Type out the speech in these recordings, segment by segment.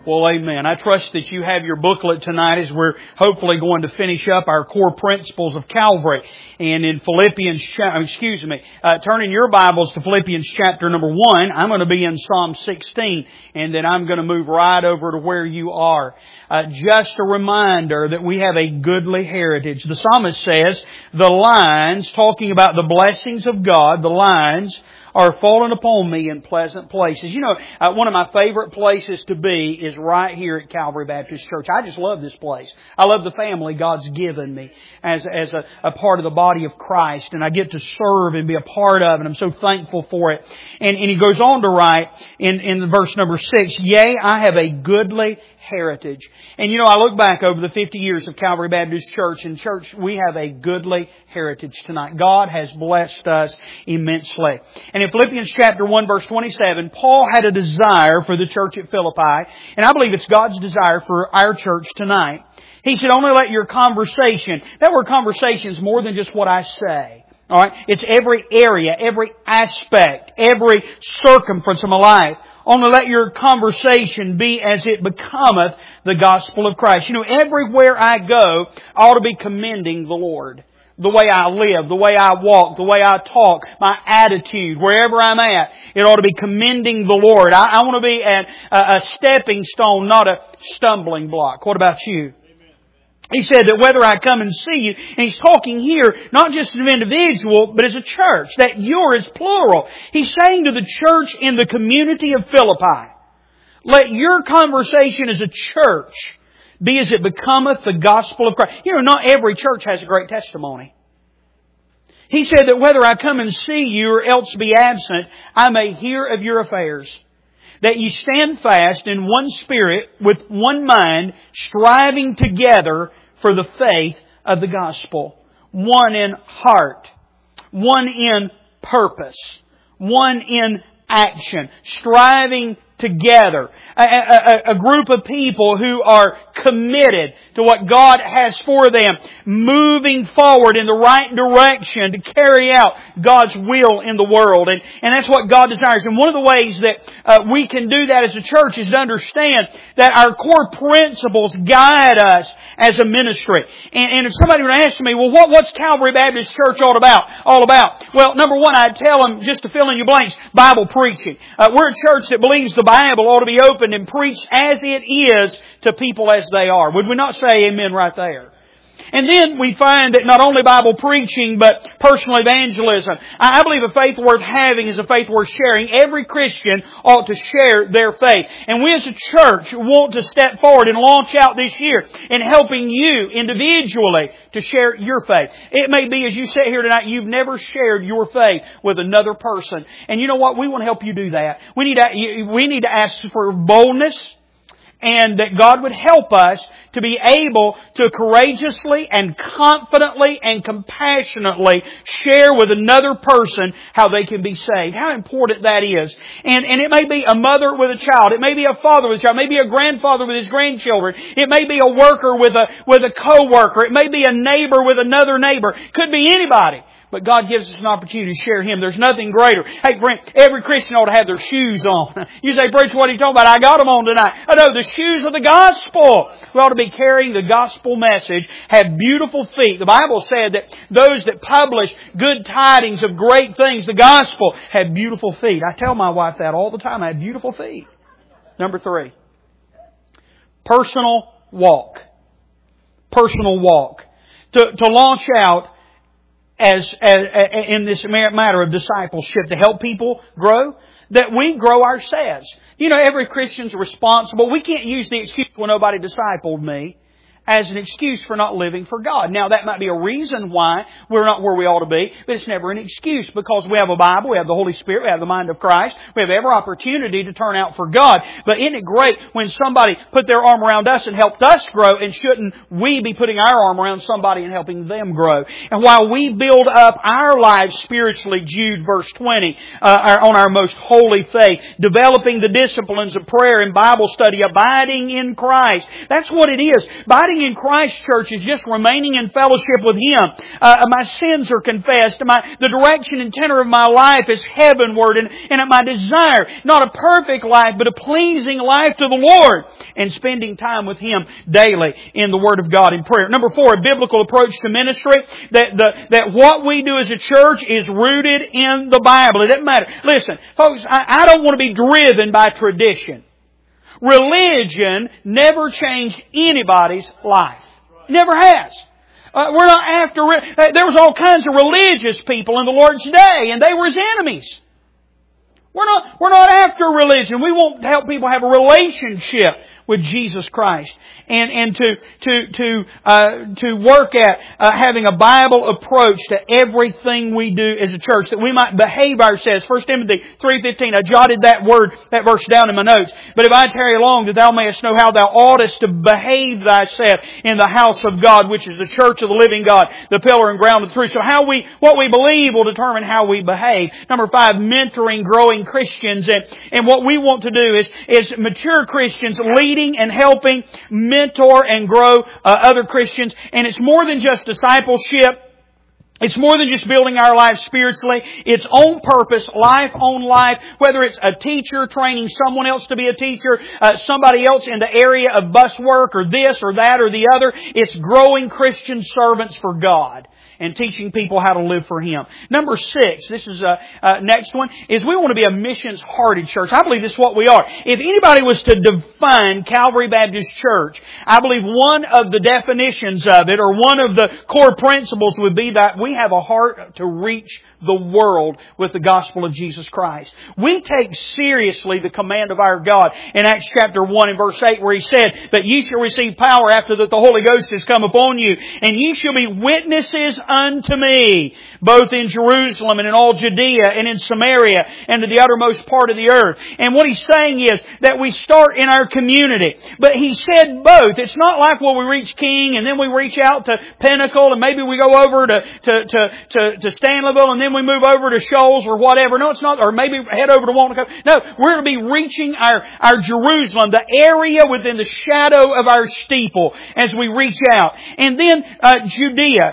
Well, amen. I trust that you have your booklet tonight as we're hopefully going to finish up our core principles of Calvary. And in Philippians, turning your Bibles to Philippians chapter number 1, I'm going to be in Psalm 16, and then I'm going to move right over to where you are. Just a reminder that we have a goodly heritage. The psalmist says, the lines, talking about the blessings of God, the lines are fallen upon me in pleasant places. You know, one of my favorite places to be is right here at Calvary Baptist Church. I just love this place. I love the family God's given me as a part of the body of Christ, and I get to serve and be a part of, and I'm so thankful for it. And he goes on to write in verse number 6, yea, I have a goodly heritage. And you know, I look back over the 50 years of Calvary Baptist Church, and church, we have a goodly heritage tonight. God has blessed us immensely. And in Philippians chapter 1 verse 27, Paul had a desire for the church at Philippi, and I believe it's God's desire for our church tonight. He said, only let your conversation, that word conversation is more than just what I say. Alright? It's every area, every aspect, every circumference of my life. Only let your conversation be as it becometh the gospel of Christ. You know, everywhere I go, I ought to be commending the Lord. The way I live, the way I walk, the way I talk, my attitude, wherever I'm at, it ought to be commending the Lord. I want to be a stepping stone, not a stumbling block. What about you? He said that whether I come and see you, and he's talking here not just as an individual, but as a church. That your is plural. He's saying to the church in the community of Philippi, let your conversation as a church be as it becometh the gospel of Christ. You know, not every church has a great testimony. He said that whether I come and see you or else be absent, I may hear of your affairs. That ye stand fast in one spirit, with one mind, striving together for the faith of the gospel. One in heart. One in purpose. One in action. Striving together. A group of people who are committed to what God has for them. Moving forward in the right direction to carry out God's will in the world. And that's what God desires. And one of the ways that we can do that as a church is to understand that our core principles guide us as a ministry. And if somebody would ask me, well, what's Calvary Baptist Church all about? Well, number one, I'd tell them, just to fill in your blanks, Bible preaching. We're a church that believes the Bible ought to be opened and preached as it is to people as they are. Would we not say amen right there? And then we find that not only Bible preaching, but personal evangelism. I believe a faith worth having is a faith worth sharing. Every Christian ought to share their faith. And we as a church want to step forward and launch out this year in helping you individually to share your faith. It may be as you sit here tonight, you've never shared your faith with another person. And you know what? We want to help you do that. We need to ask for boldness, and that God would help us to be able to courageously and confidently and compassionately share with another person how they can be saved. How important that is. And it may be a mother with a child. It may be a father with a child. It may be a grandfather with his grandchildren. It may be a worker with a co-worker. It may be a neighbor with another neighbor. It could be anybody. But God gives us an opportunity to share Him. There's nothing greater. Hey, friend, every Christian ought to have their shoes on. You say, preach, what are you talking about? I got them on tonight. I know, the shoes of the gospel. We ought to be carrying the gospel message, have beautiful feet. The Bible said that those that publish good tidings of great things, the gospel, have beautiful feet. I tell my wife that all the time. I have beautiful feet. Number 3. Personal walk. Personal walk. To launch out as in this matter of discipleship, to help people grow, that we grow ourselves. You know, every Christian's responsible. We can't use the excuse, well, nobody discipled me, as an excuse for not living for God. Now, that might be a reason why we're not where we ought to be, but it's never an excuse, because we have a Bible, we have the Holy Spirit, we have the mind of Christ, we have every opportunity to turn out for God. But isn't it great when somebody put their arm around us and helped us grow, and shouldn't we be putting our arm around somebody and helping them grow? And while we build up our lives spiritually, Jude verse 20, on our most holy faith, developing the disciplines of prayer and Bible study, abiding in Christ. That's what it is. Abiding Growing in Christ, church, is just remaining in fellowship with Him. My sins are confessed. The direction and tenor of my life is heavenward. And my desire, not a perfect life, but a pleasing life to the Lord. And spending time with Him daily in the Word of God in prayer. Number 4, a biblical approach to ministry. That what we do as a church is rooted in the Bible. It doesn't matter. Listen, folks, I don't want to be driven by tradition. Religion never changed anybody's life. Never has. We're not after... There was all kinds of religious people in the Lord's day, and they were His enemies. We're not after religion. We want to help people have a relationship with Jesus Christ, and to work at having a Bible approach to everything we do as a church, that we might behave ourselves. 1 Timothy 3:15. I jotted that verse down in my notes. But if I tarry long, that thou mayest know how thou oughtest to behave thyself in the house of God, which is the church of the living God, the pillar and ground of truth. So what we believe will determine how we behave. Number 5, mentoring growing Christians, and what we want to do is mature Christians leading and helping mentor and grow other Christians. And it's more than just discipleship. It's more than just building our lives spiritually. It's on purpose, life on life. Whether it's a teacher training someone else to be a teacher, somebody else in the area of bus work or this or that or the other. It's growing Christian servants for God and teaching people how to live for Him. Number 6, this is next one, is we want to be a missions-hearted church. I believe this is what we are. If anybody was to define Calvary Baptist Church, I believe one of the definitions of it, or one of the core principles, would be that we have a heart to reach the world with the gospel of Jesus Christ. We take seriously the command of our God in Acts chapter 1 and verse 8, where He said, "But ye shall receive power after that the Holy Ghost has come upon you, and ye shall be witnesses unto me, both in Jerusalem and in all Judea and in Samaria and to the uttermost part of the earth." And what He's saying is that we start in our community. But He said both. It's not like, well, we reach King and then we reach out to Pinnacle and maybe we go over to Stanleyville and then we move over to Shoals or whatever. No, it's not. Or maybe head over to Wanaco. No, we're going to be reaching our Jerusalem, the area within the shadow of our steeple as we reach out. And then Judea.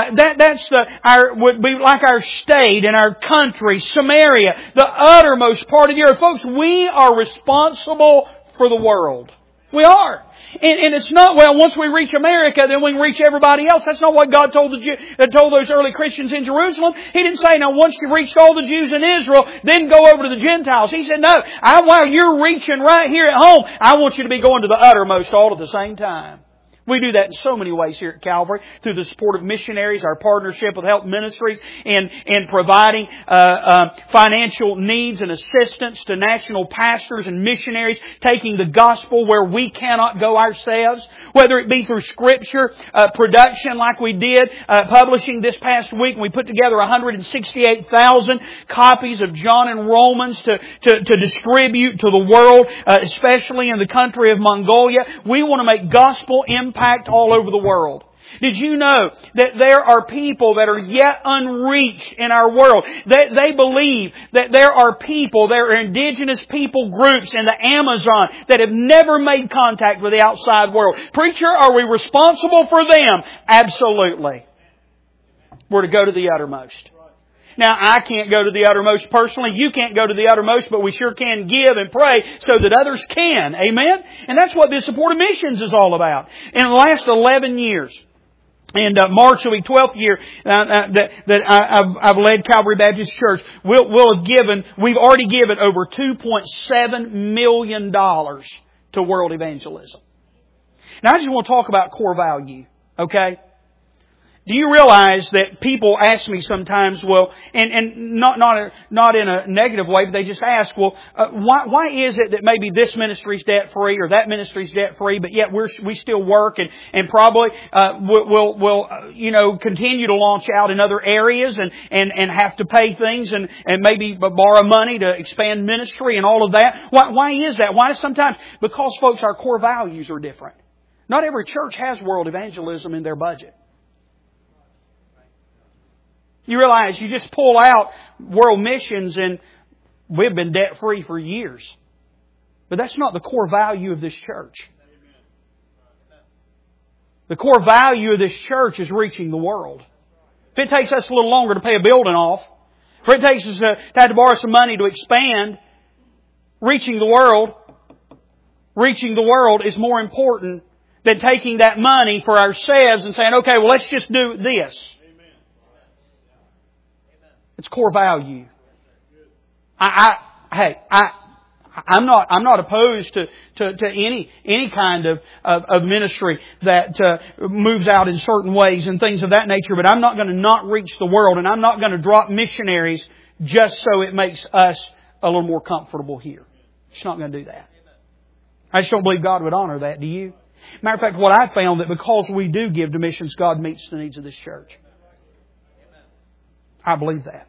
Would be like our state and our country, Samaria, the uttermost part of the earth. Folks, we are responsible for the world. We are. And it's not, well, once we reach America, then we can reach everybody else. That's not what God told those early Christians in Jerusalem. He didn't say, now once you've reached all the Jews in Israel, then go over to the Gentiles. He said, no, while you're reaching right here at home, I want you to be going to the uttermost all at the same time. We do that in so many ways here at Calvary, through the support of missionaries, our partnership with Help Ministries, and providing financial needs and assistance to national pastors and missionaries, taking the gospel where we cannot go ourselves, whether it be through Scripture production like we did, publishing this past week. We put together 168,000 copies of John and Romans to distribute to the world, especially in the country of Mongolia. We want to make gospel impact all over the world. Did you know that there are people that are yet unreached in our world? They believe that there are indigenous people groups in the Amazon that have never made contact with the outside world. Preacher, are we responsible for them? Absolutely. We're to go to the uttermost. Now, I can't go to the uttermost personally. You can't go to the uttermost, but we sure can give and pray so that others can. Amen? And that's what this support of missions is all about. In the last 11 years, and March will be 12th year that I've led Calvary Baptist Church. We've already given over $2.7 million to world evangelism. Now, I just want to talk about core value. Okay? Do you realize that people ask me sometimes, well, and not in a negative way, but they just ask, well, why is it that maybe this ministry's debt free or that ministry's debt free, but yet we still work and probably we'll continue to launch out in other areas and have to pay things and maybe borrow money to expand ministry and all of that. Why is that? Why sometimes? Because, folks, our core values are different. Not every church has world evangelism in their budget. You realize you just pull out world missions and we've been debt free for years. But that's not the core value of this church. The core value of this church is reaching the world. If it takes us a little longer to pay a building off, if it takes us to have to borrow some money to expand, reaching the world is more important than taking that money for ourselves and saying, okay, well, let's just do this. It's core value. I'm not opposed to any kind of ministry that moves out in certain ways and things of that nature, but I'm not going to not reach the world, and I'm not going to drop missionaries just so it makes us a little more comfortable here. It's not going to do that. I just don't believe God would honor that. Do you? Matter of fact, what I found that because we do give to missions, God meets the needs of this church. I believe that.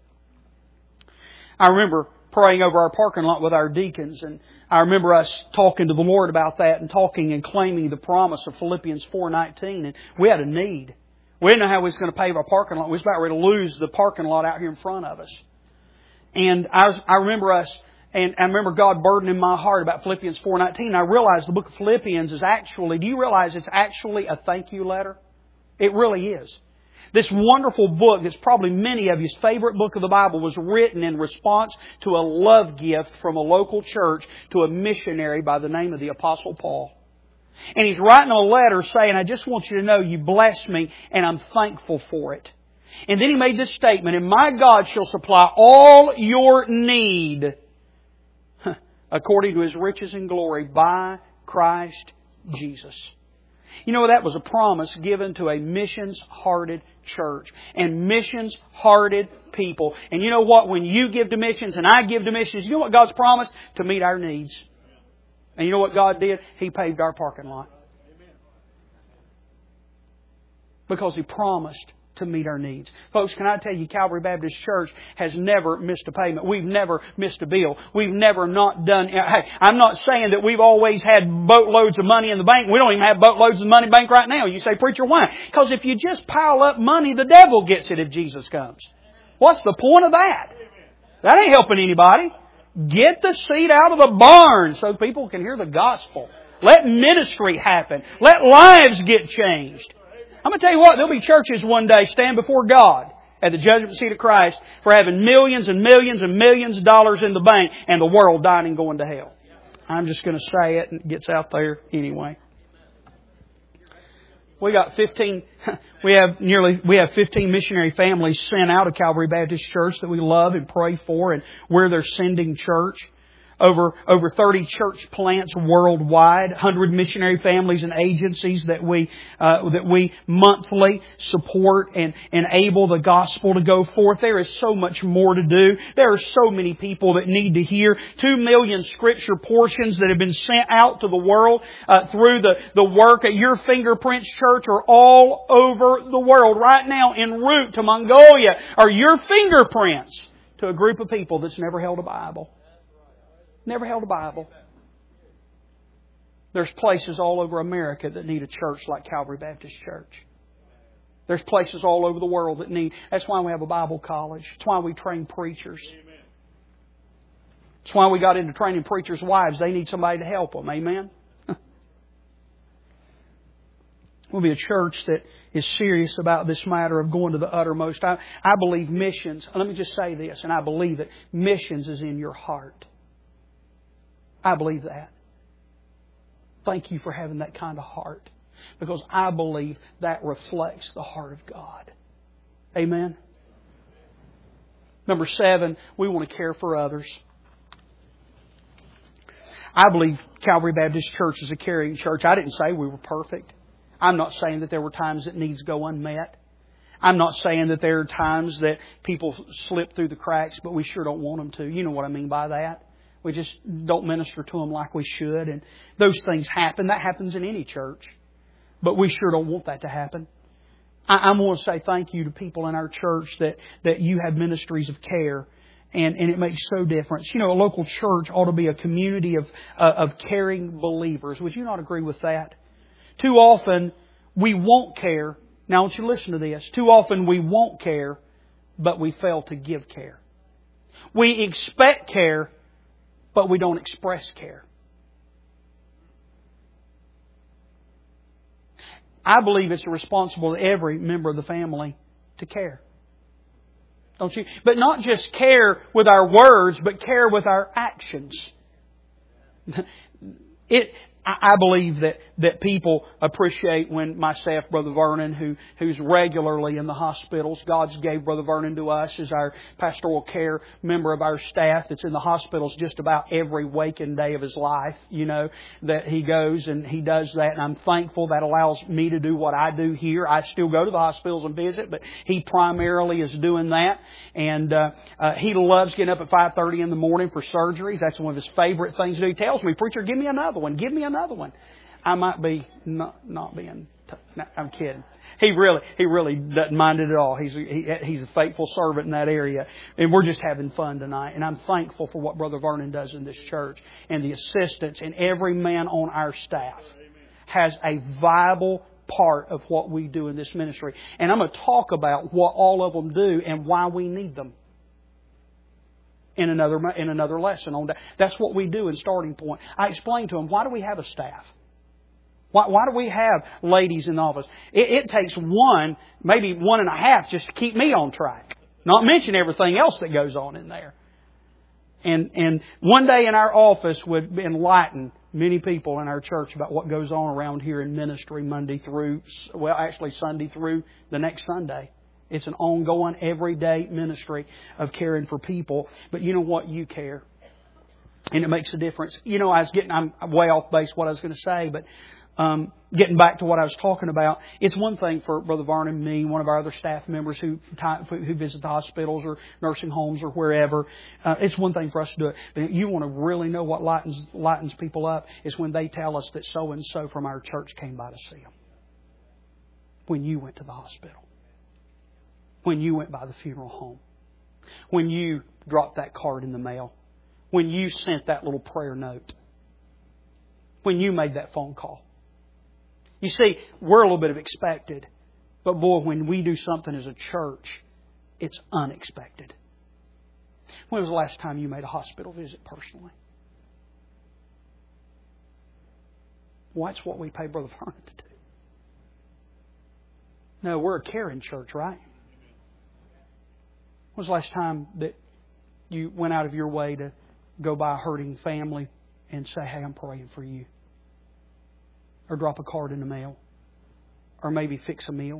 I remember praying over our parking lot with our deacons, and I remember us talking to the Lord about that and talking and claiming the promise of Philippians 4:19, and we had a need. We didn't know how we was going to pave our parking lot. We was about ready to lose the parking lot out here in front of us. And I remember God burdening my heart about Philippians 4:19. I realized the book of Philippians is actually, do you realize it's actually a thank you letter? It really is. This wonderful book that's probably many of you's favorite book of the Bible was written in response to a love gift from a local church to a missionary by the name of the Apostle Paul. And he's writing a letter saying, I just want you to know you blessed me and I'm thankful for it. And then he made this statement, and my God shall supply all your need according to His riches and glory by Christ Jesus. You know, that was a promise given to a missions-hearted church and missions-hearted people. And you know what? When you give to missions and I give to missions, you know what God's promised? To meet our needs. And you know what God did? He paved our parking lot. Because He promised to meet our needs. Folks, can I tell you, Calvary Baptist Church has never missed a payment. We've never missed a bill. We've never not done... Hey, I'm not saying that we've always had boatloads of money in the bank. We don't even have boatloads of money in the bank right now. You say, preacher, why? Because if you just pile up money, the devil gets it if Jesus comes. What's the point of that? That ain't helping anybody. Get the seed out of the barn so people can hear the gospel. Let ministry happen. Let lives get changed. I'm going to tell you what, there'll be churches one day stand before God at the judgment seat of Christ for having millions and millions and millions of dollars in the bank and the world dying and going to hell. I'm just going to say it and it gets out there anyway. We have 15 missionary families sent out of Calvary Baptist Church that we love and pray for, and we're their sending church. Over 30 church plants worldwide, 100 missionary families and agencies that we monthly support and enable the gospel to go forth. There is so much more to do. There are so many people that need to hear. 2 million scripture portions that have been sent out to the world through the work at Your Fingerprints Church are all over the world. Right now, en route to Mongolia are Your Fingerprints to a group of people that's never held a Bible. Never held a Bible. There's places all over America that need a church like Calvary Baptist Church. There's places all over the world that need... That's why we have a Bible college. That's why we train preachers. That's why we got into training preachers' wives. They need somebody to help them. Amen? We'll be a church that is serious about this matter of going to the uttermost. I believe missions... Let me just say this, and I believe it. Missions is in your heart. I believe that. Thank you for having that kind of heart. Because I believe that reflects the heart of God. Amen? Number 7, we want to care for others. I believe Calvary Baptist Church is a caring church. I didn't say we were perfect. I'm not saying that there were times that needs go unmet. I'm not saying that there are times that people slip through the cracks, but we sure don't want them to. You know what I mean by that. We just don't minister to them like we should. And those things happen. That happens in any church. But we sure don't want that to happen. I want to say thank you to people in our church that you have ministries of care. And it makes so difference. You know, a local church ought to be a community of caring believers. Would you not agree with that? Too often we won't care. Now I want you to listen to this. Too often we won't care, but we fail to give care. We expect care, but we don't express care. I believe it's responsible to every member of the family to care. Don't you? But not just care with our words, but care with our actions. I believe that people appreciate when my staff, Brother Vernon, who's regularly in the hospitals. God's gave Brother Vernon to us as our pastoral care member of our staff that's in the hospitals just about every waking day of his life, that he goes and he does that. And I'm thankful that allows me to do what I do here. I still go to the hospitals and visit, but he primarily is doing that. And he loves getting up at 5:30 in the morning for surgeries. That's one of his favorite things to do. He tells me, "Preacher, give me another one. Give me another one." I might be not being. No, I'm kidding. He really doesn't mind it at all. He's a faithful servant in that area, and we're just having fun tonight. And I'm thankful for what Brother Vernon does in this church and the assistance. And every man on our staff has a viable part of what we do in this ministry. And I'm going to talk about what all of them do and why we need them in another lesson on that. That's what we do in Starting Point. I explained to them, why do we have a staff? Why do we have ladies in the office? It takes one, maybe one and a half, just to keep me on track. Not mention everything else that goes on in there. And one day in our office would enlighten many people in our church about what goes on around here in ministry Sunday through the next Sunday. It's an ongoing, everyday ministry of caring for people. But you know what? You care. And it makes a difference. I'm way off base what I was going to say, but getting back to what I was talking about, it's one thing for Brother Vernon and me, one of our other staff members who visit the hospitals or nursing homes or wherever. It's one thing for us to do it. But you want to really know what lightens people up is when they tell us that so-and-so from our church came by to see them. When you went to the hospital. When you went by the funeral home. When you dropped that card in the mail. When you sent that little prayer note. When you made that phone call. You see, we're a little bit of expected. But boy, when we do something as a church, it's unexpected. When was the last time you made a hospital visit personally? Well, that's what we pay Brother Vernon to do. No, we're a caring church, right? When was the last time that you went out of your way to go by a hurting family and say, "Hey, I'm praying for you"? Or drop a card in the mail. Or maybe fix a meal.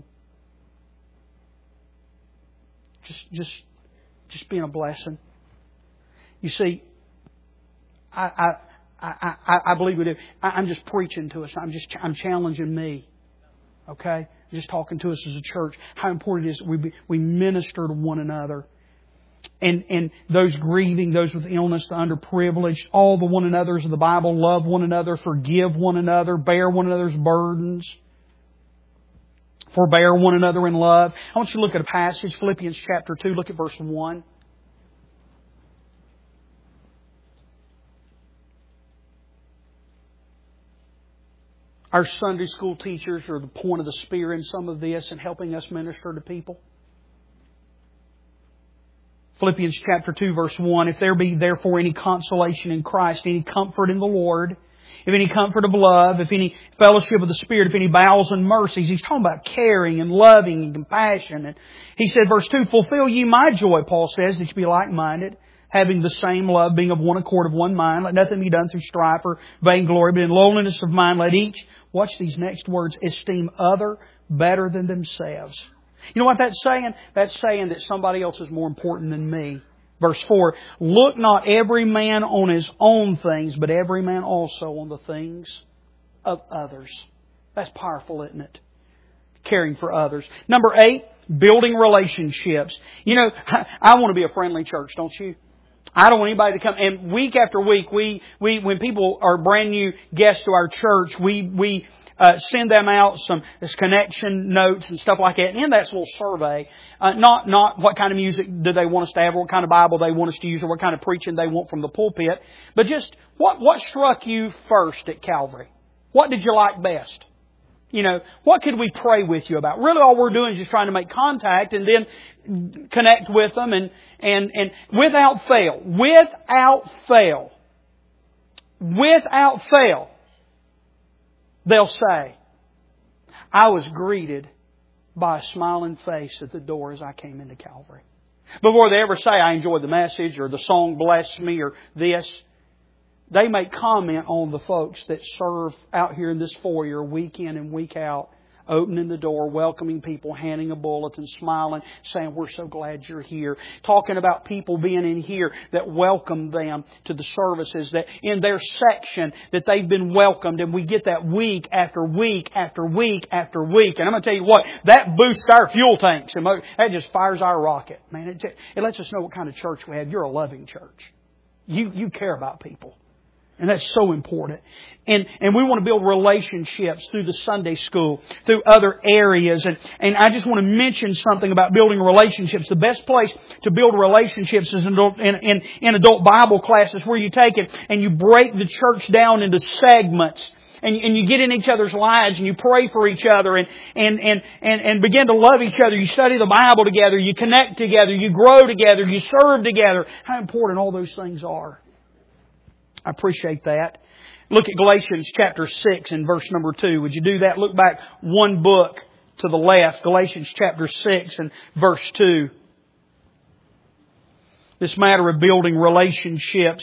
Just being a blessing. You see, I believe we do. I'm just preaching to us. I'm challenging me. Okay? Just talking to us as a church. How important it is that we minister to one another. And those grieving, those with illness, the underprivileged, all the one another's of the Bible, love one another, forgive one another, bear one another's burdens, forbear one another in love. I want you to look at a passage, Philippians chapter 2, look at verse 1. Our Sunday school teachers are the point of the spear in some of this and helping us minister to people. Philippians chapter 2 verse 1, if there be therefore any consolation in Christ, any comfort in the Lord, if any comfort of love, if any fellowship of the Spirit, if any bowels and mercies. He's talking about caring and loving and compassion. And he said, verse 2, fulfill ye my joy, Paul says, that you be like-minded, having the same love, being of one accord, of one mind. Let nothing be done through strife or vainglory, but in lowliness of mind let each, watch these next words, esteem other better than themselves. You know what that's saying? That's saying that somebody else is more important than me. Verse 4, look not every man on his own things, but every man also on the things of others. That's powerful, isn't it? Caring for others. Number 8, building relationships. You know, I want to be a friendly church, don't you? I don't want anybody to come. And week after week, we when people are brand new guests to our church, we send them out some connection notes and stuff like that. And in that little survey, not what kind of music do they want us to have, or what kind of Bible they want us to use, or what kind of preaching they want from the pulpit, but just what struck you first at Calvary? What did you like best? You know, what could we pray with you about? Really, all we're doing is just trying to make contact and then connect with them, and without fail, they'll say, I was greeted by a smiling face at the door as I came into Calvary. Before they ever say, I enjoyed the message, or the song blessed me, or this, they make comment on the folks that serve out here in this foyer week in and week out, opening the door, welcoming people, handing a bulletin, smiling, saying, we're so glad you're here. Talking about people being in here that welcome them to the services, that in their section that they've been welcomed, and we get that week after week after week after week. And I'm going to tell you what, that boosts our fuel tanks. That just fires our rocket. Man, it lets us know what kind of church we have. You're a loving church. You care about people. And that's so important. And we want to build relationships through the Sunday school, through other areas. And I just want to mention something about building relationships. The best place to build relationships is in adult Bible classes, where you take it and you break the church down into segments. And you get in each other's lives and you pray for each other and begin to love each other. You study the Bible together. You connect together. You grow together. You serve together. How important all those things are. I appreciate that. Look at Galatians chapter 6 and verse number 2. Would you do that? Look back one book to the left. Galatians chapter 6 and verse 2. This matter of building relationships.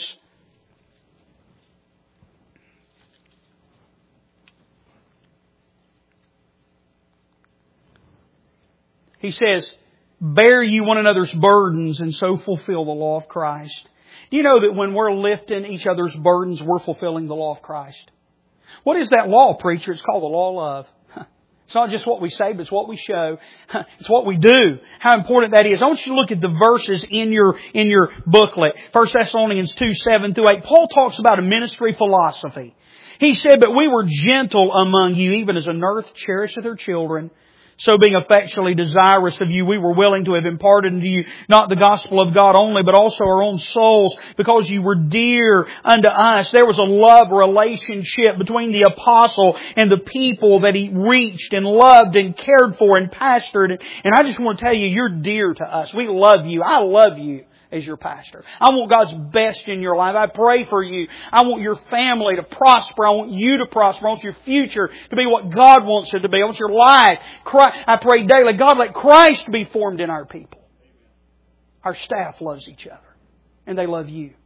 He says, bear ye one another's burdens and so fulfill the law of Christ. Do you know that when we're lifting each other's burdens, we're fulfilling the law of Christ? What is that law, preacher? It's called the law of love. It's not just what we say, but it's what we show. It's what we do. How important that is. I want you to look at the verses in your booklet. 1 Thessalonians 2, 7 through 8. Paul talks about a ministry philosophy. He said, but we were gentle among you, even as a nurse cherisheth her children. So being affectionately desirous of you, we were willing to have imparted unto you not the gospel of God only, but also our own souls, because you were dear unto us. There was a love relationship between the apostle and the people that he reached and loved and cared for and pastored. And I just want to tell you, you're dear to us. We love you. I love you as your pastor. I want God's best in your life. I pray for you. I want your family to prosper. I want you to prosper. I want your future to be what God wants it to be. I want your life. I pray daily, God, let Christ be formed in our people. Our staff loves each other. And they love you.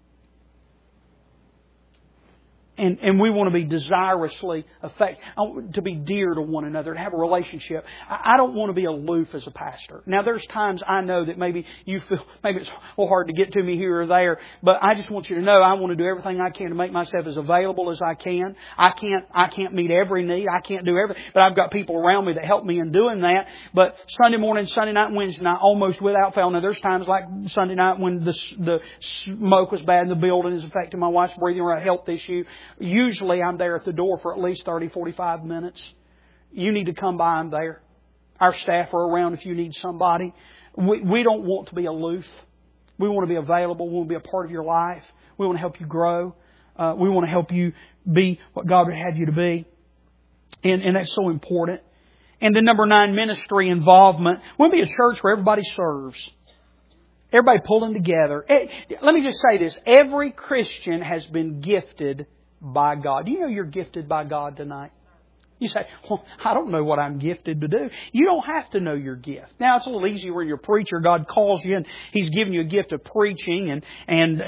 And we want to be desirously to be dear to one another, to have a relationship. I don't want to be aloof as a pastor. Now, there's times I know that maybe you feel, maybe it's a little hard to get to me here or there, but I just want you to know I want to do everything I can to make myself as available as I can. I can't meet every need. I can't do everything, but I've got people around me that help me in doing that. But Sunday morning, Sunday night, Wednesday night, almost without fail. Now, there's times like Sunday night when the smoke was bad in the building, is affecting my wife's breathing, or a health issue. Usually I'm there at the door for at least 30, 45 minutes. You need to come by, I'm there. Our staff are around if you need somebody. We don't want to be aloof. We want to be available. We want to be a part of your life. We want to help you grow. We want to help you be what God would have you to be. And that's so important. And then number 9, ministry involvement. We want to be a church where everybody serves. Everybody pulling together. Let me just say this. Every Christian has been gifted by God. Do you know you're gifted by God tonight? You say, well, I don't know what I'm gifted to do. You don't have to know your gift. Now, it's a little easier when you're a preacher. God calls you and He's given you a gift of preaching, and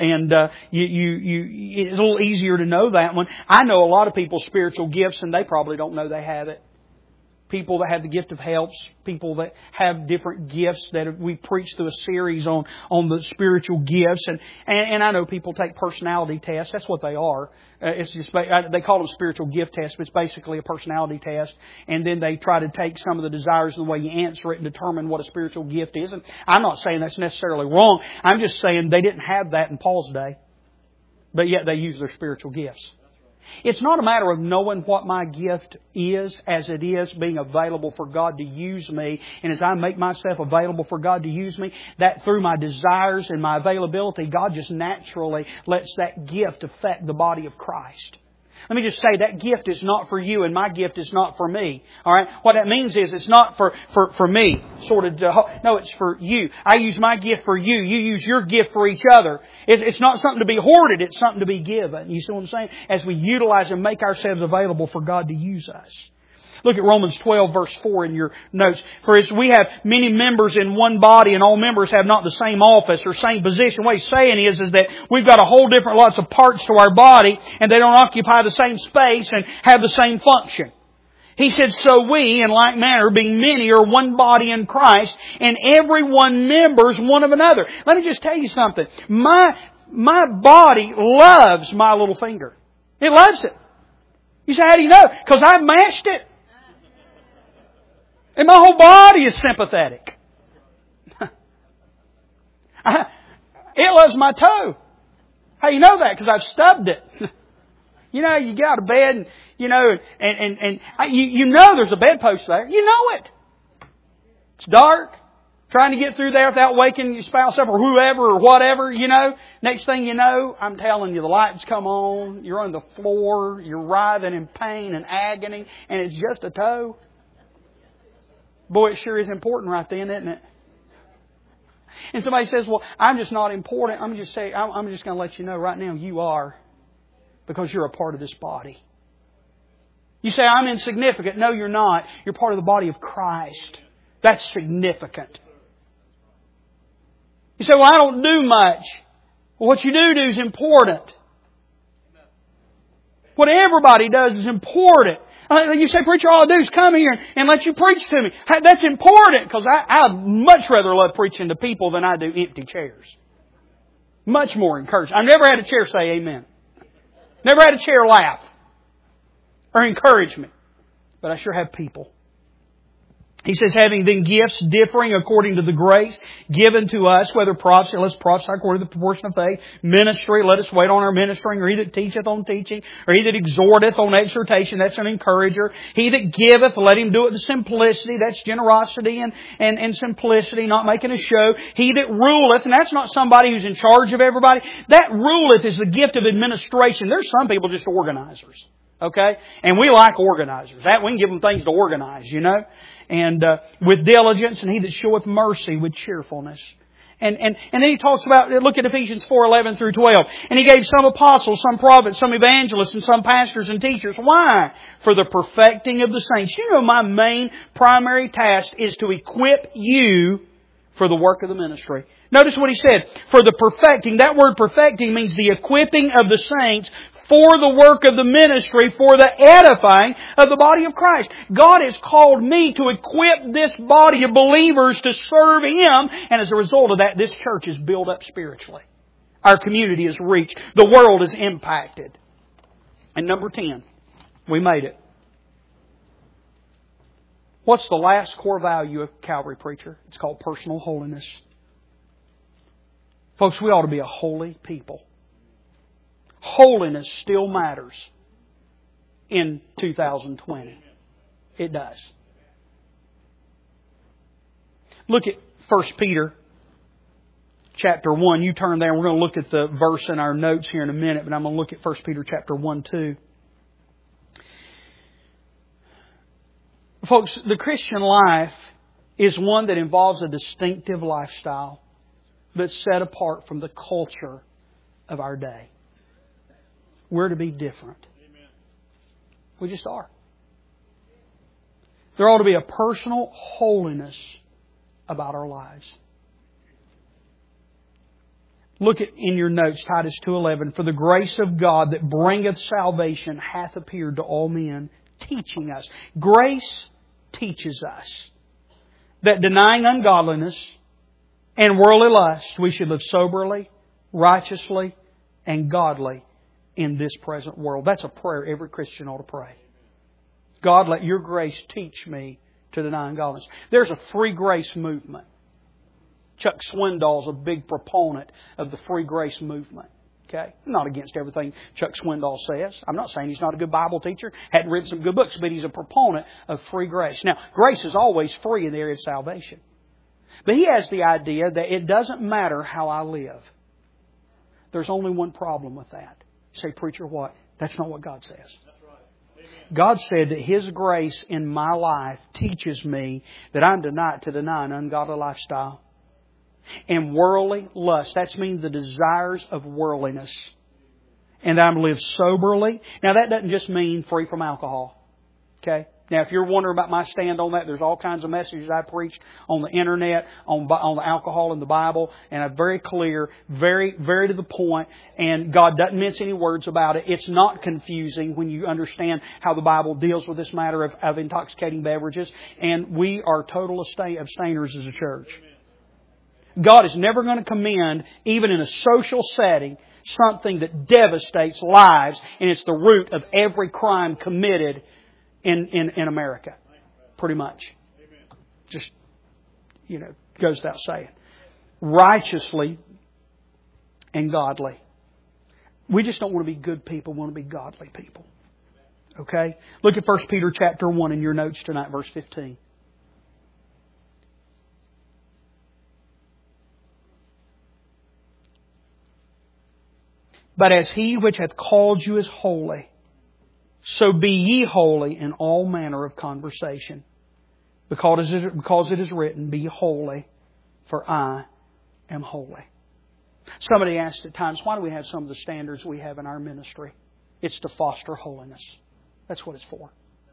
it's a little easier to know that one. I know a lot of people's spiritual gifts, and they probably don't know they have it. People that have the gift of helps, people that have different gifts that we preach through a series on the spiritual gifts. And I know people take personality tests. That's what they are. It's just, they call them spiritual gift tests, but it's basically a personality test. And then they try to take some of the desires and the way you answer it and determine what a spiritual gift is. And I'm not saying that's necessarily wrong. I'm just saying they didn't have that in Paul's day. But yet they use their spiritual gifts. It's not a matter of knowing what my gift is as it is being available for God to use me. And as I make myself available for God to use me, that through my desires and my availability, God just naturally lets that gift affect the body of Christ. Let me just say that gift is not for you and my gift is not for me. All right? What that means is it's not for me. No, it's for you. I use my gift for you. You use your gift for each other. It's not something to be hoarded. It's something to be given. You see what I'm saying? As we utilize and make ourselves available for God to use us. Look at Romans 12 verse 4 in your notes. For as we have many members in one body and all members have not the same office or same position. What he's saying is that we've got a whole different lots of parts to our body and they don't occupy the same space and have the same function. He said, so we, in like manner, being many, are one body in Christ, and every one members one of another. Let me just tell you something. My body loves my little finger. It loves it. You say, how do you know? Because I've mashed it. And my whole body is sympathetic. It loves my toe. How do you know that? Because I've stubbed it. You know, you get out of bed and, you know, and you know there's a bedpost there. You know it. It's dark. Trying to get through there without waking your spouse up or whoever or whatever, you know. Next thing you know, I'm telling you, the lights come on. You're on the floor. You're writhing in pain and agony. And it's just a toe. Boy, it sure is important right then, isn't it? And somebody says, well, I'm just not important. I'm just going to let you know right now you are. Because you're a part of this body. You say, I'm insignificant. No, you're not. You're part of the body of Christ. That's significant. You say, well, I don't do much. Well, what you do is important. What everybody does is important. You say, preacher, all I do is come here and let you preach to me. That's important because I'd much rather love preaching to people than I do empty chairs. Much more encouraging. I've never had a chair say amen. Never had a chair laugh or encourage me. But I sure have people. He says, having then gifts differing according to the grace given to us, whether prophets, let us prophesy according to the proportion of faith, ministry, let us wait on our ministering, or he that teacheth on teaching, or he that exhorteth on exhortation, that's an encourager. He that giveth, let him do it with simplicity, that's generosity and simplicity, not making a show. He that ruleth, and that's not somebody who's in charge of everybody, that ruleth is the gift of administration. There's some people just organizers. Okay? And we like organizers. That we can give them things to organize, you know. And with diligence, and he that showeth mercy with cheerfulness. And then he talks about, look at Ephesians 4:11 through 12. And he gave some apostles, some prophets, some evangelists, and some pastors and teachers. Why? For the perfecting of the saints. You know, my main primary task is to equip you for the work of the ministry. Notice what he said. For the perfecting. That word perfecting means the equipping of the saints for the work of the ministry, for the edifying of the body of Christ. God has called me to equip this body of believers to serve Him, and as a result of that, this church is built up spiritually. Our community is reached. The world is impacted. And number 10, we made it. What's the last core value of Calvary, preacher? It's called personal holiness. Folks, we ought to be a holy people. Holiness still matters in 2020. It does. Look at 1 Peter chapter 1. You turn there and we're going to look at the verse in our notes here in a minute, but I'm going to look at 1 Peter chapter 1 too. Folks, the Christian life is one that involves a distinctive lifestyle that's set apart from the culture of our day. We're to be different. We just are. There ought to be a personal holiness about our lives. Look at in your notes, Titus 2:11. For the grace of God that bringeth salvation hath appeared to all men, teaching us. Grace teaches us that denying ungodliness and worldly lust, we should live soberly, righteously, and godly in this present world. That's a prayer every Christian ought to pray. God, let your grace teach me to deny ungodliness. There's a free grace movement. Chuck Swindoll's a big proponent of the free grace movement. Okay? I'm not against everything Chuck Swindoll says. I'm not saying he's not a good Bible teacher, hadn't written some good books, but he's a proponent of free grace. Now, grace is always free in the area of salvation. But he has the idea that it doesn't matter how I live. There's only one problem with that. You say, preacher, what? That's not what God says. That's right. God said that His grace in my life teaches me that I'm to deny an ungodly lifestyle. And worldly lust. That means the desires of worldliness. And that I'm to live soberly. Now that doesn't just mean free from alcohol. Okay? Now, if you're wondering about my stand on that, there's all kinds of messages I preached on the internet, on the alcohol in the Bible, and I'm very clear, very, very to the point, and God doesn't mince any words about it. It's not confusing when you understand how the Bible deals with this matter of intoxicating beverages, and we are total abstainers as a church. God is never going to commend, even in a social setting, something that devastates lives, and it's the root of every crime committed in America, pretty much. Just, goes without saying. Righteously and godly. We just don't want to be good people. We want to be godly people. Okay? Look at 1 Peter chapter 1 in your notes tonight, verse 15. But as He which hath called you is holy, so be ye holy in all manner of conversation. Because it is written, Be holy, for I am holy. Somebody asked at times, why do we have some of the standards we have in our ministry? It's to foster holiness. That's what it's for.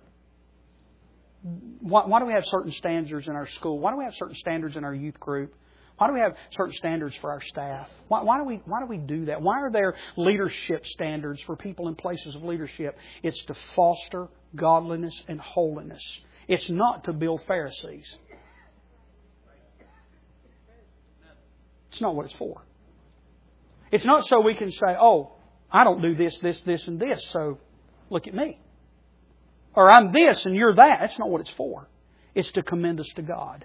Why do we have certain standards in our school? Why do we have certain standards in our youth group? Why do we have certain standards for our staff? Why do we do that? Why are there leadership standards for people in places of leadership? It's to foster godliness and holiness. It's not to build Pharisees. It's not what it's for. It's not so we can say, oh, I don't do this, and this, so look at me. Or I'm this and you're that. That's not what it's for. It's to commend us to God.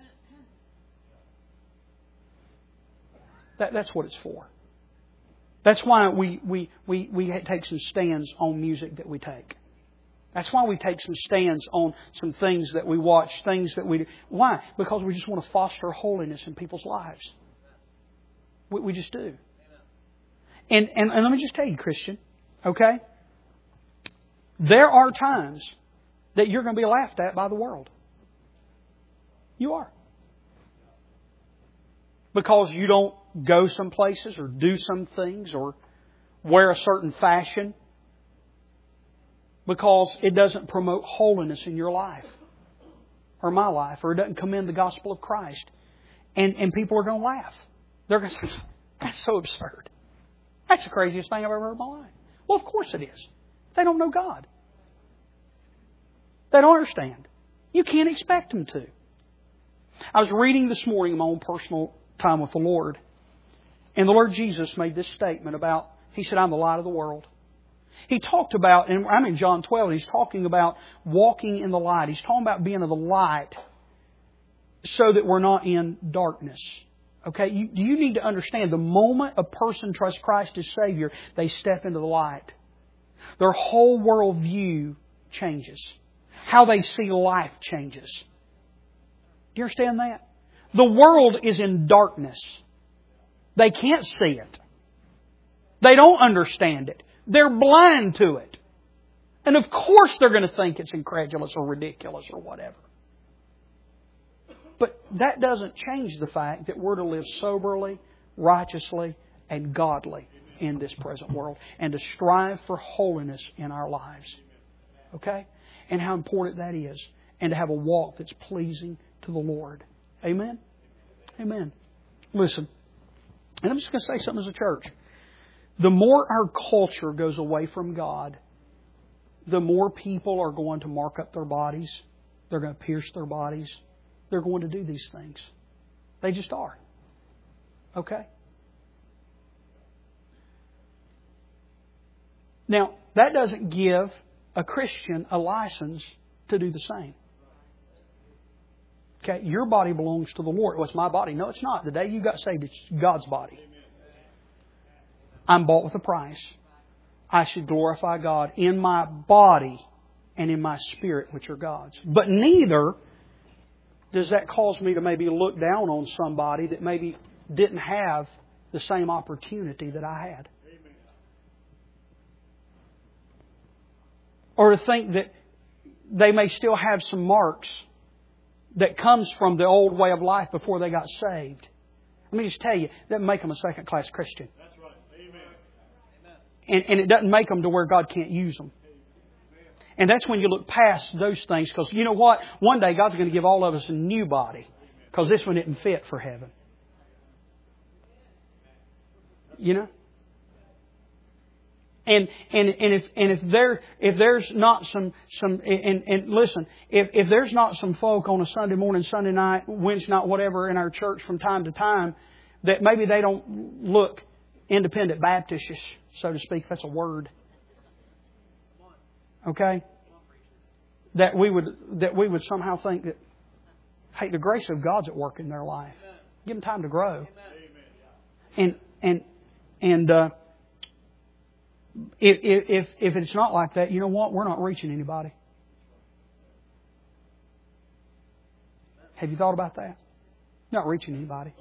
That's what it's for. That's why we take some stands on music that we take. That's why we take some stands on some things that we watch, things that we do. Why? Because we just want to foster holiness in people's lives. We just do. And let me just tell you, Christian, okay? There are times that you're going to be laughed at by the world. You are. Because you don't go some places or do some things or wear a certain fashion. Because it doesn't promote holiness in your life. Or my life. Or it doesn't commend the gospel of Christ. And people are going to laugh. They're going to say, that's so absurd. That's the craziest thing I've ever heard in my life. Well, of course it is. They don't know God. They don't understand. You can't expect them to. I was reading this morning in my own personal time with the Lord. And the Lord Jesus made this statement about, He said, I'm the light of the world. He talked about, and I'm in John 12, and He's talking about walking in the light. He's talking about being of the light so that we're not in darkness. Okay, you need to understand the moment a person trusts Christ as Savior, they step into the light. Their whole worldview changes. How they see life changes. Do you understand that? The world is in darkness. They can't see it. They don't understand it. They're blind to it. And of course they're going to think it's incredulous or ridiculous or whatever. But that doesn't change the fact that we're to live soberly, righteously, and godly in this present world. And to strive for holiness in our lives. Okay? And how important that is. And to have a walk that's pleasing to the Lord. Amen? Amen. Listen. And I'm just going to say something as a church. The more our culture goes away from God, the more people are going to mark up their bodies. They're going to pierce their bodies. They're going to do these things. They just are. Okay? Now, that doesn't give a Christian a license to do the same. Okay? Your body belongs to the Lord. Well, it's my body. No, it's not. The day you got saved, it's God's body. I'm bought with a price. I should glorify God in my body and in my spirit, which are God's. But neither does that cause me to maybe look down on somebody that maybe didn't have the same opportunity that I had. Or to think that they may still have some marks that comes from the old way of life before they got saved. Let me just tell you, that doesn't make them a second-class Christian. That's right. Amen. And it doesn't make them to where God can't use them. And that's when you look past those things, because you know what? One day God's going to give all of us a new body, because this one isn't fit for heaven. You know? And if there's not some listen, if there's not some folk on a Sunday morning, Sunday night, Wednesday night, whatever in our church from time to time, that maybe they don't look independent Baptistish, so to speak, if that's a word. Okay? That we would somehow think that, hey, the grace of God's at work in their life. Give them time to grow. And if it's not like that, you know what? We're not reaching anybody. Have you thought about that? Not reaching anybody.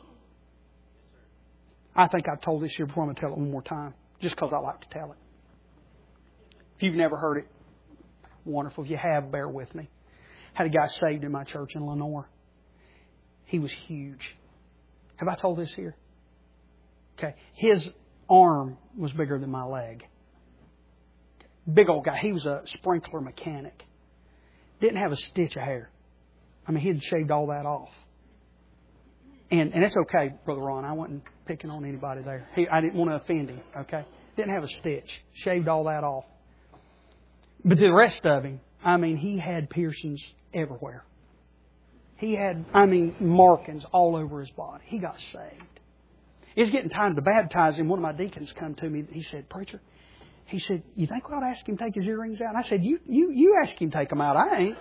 I think I've told this here before. I'm going to tell it one more time, just because I like to tell it. If you've never heard it, wonderful. If you have, bear with me. Had a guy saved in my church in Lenore. He was huge. Have I told this here? Okay. His arm was bigger than my leg. Big old guy. He was a sprinkler mechanic. Didn't have a stitch of hair. I mean, he had shaved all that off. And it's okay, Brother Ron. I wasn't picking on anybody there. I didn't want to offend him. Okay. Didn't have a stitch. Shaved all that off. But the rest of him, I mean, he had piercings everywhere. He had, markings all over his body. He got saved. It's getting time to baptize him. One of my deacons come to me. He said, "Preacher," he said, "you think we ought to ask him to take his earrings out?" And I said, "You ask him to take them out. I ain't."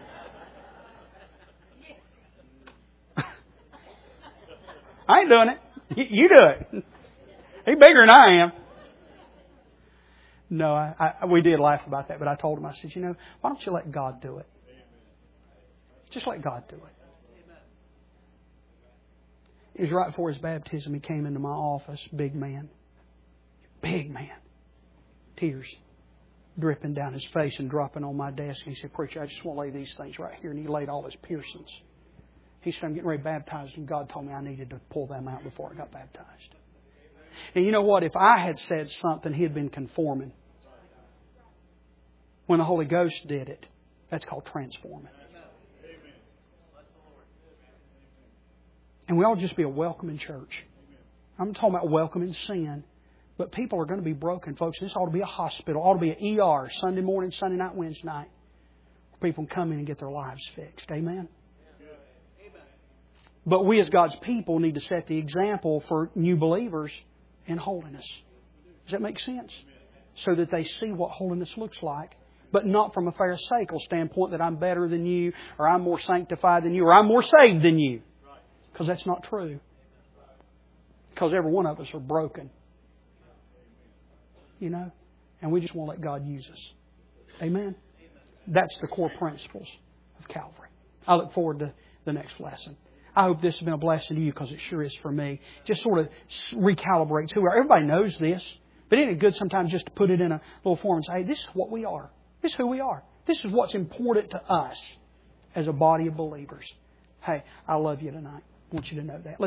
I ain't doing it. You do it. He's bigger than I am. No, we did laugh about that, but I told him, I said, why don't you let God do it? Just let God do it. It was right before his baptism. He came into my office, big man. Tears dripping down his face and dropping on my desk. And he said, "Preacher, I just want to lay these things right here." And he laid all his piercings. He said, "I'm getting ready to baptize, and God told me I needed to pull them out before I got baptized." And you know what? If I had said something, he had been conforming. When the Holy Ghost did it, that's called transforming. And we ought to just be a welcoming church. I'm talking about welcoming sin. But people are going to be broken, folks. This ought to be a hospital. It ought to be an ER, Sunday morning, Sunday night, Wednesday night. Where people can come in and get their lives fixed. Amen? But we as God's people need to set the example for new believers in holiness. Does that make sense? So that they see what holiness looks like. But not from a Pharisaical standpoint that I'm better than you, or I'm more sanctified than you, or I'm more saved than you. Because that's not true. Because every one of us are broken. And we just want to let God use us. Amen? That's the core principles of Calvary. I look forward to the next lesson. I hope this has been a blessing to you, because it sure is for me. Just sort of recalibrates who we are. Everybody knows this. But isn't it good sometimes just to put it in a little form and say, hey, this is what we are. This is who we are. This is what's important to us as a body of believers. Hey, I love you tonight. I want you to know that.